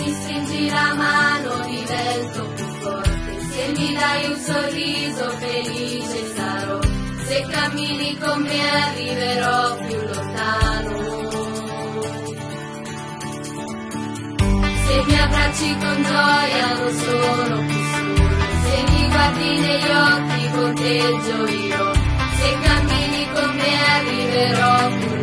mi stringi la mano divento più forte, se mi dai un sorriso felice sarò, se cammini con me arriverò più lontano. Se mi abbracci con gioia non sono più solo, se mi guardi negli occhi conteggio io, se cammini con me arriverò più lontano.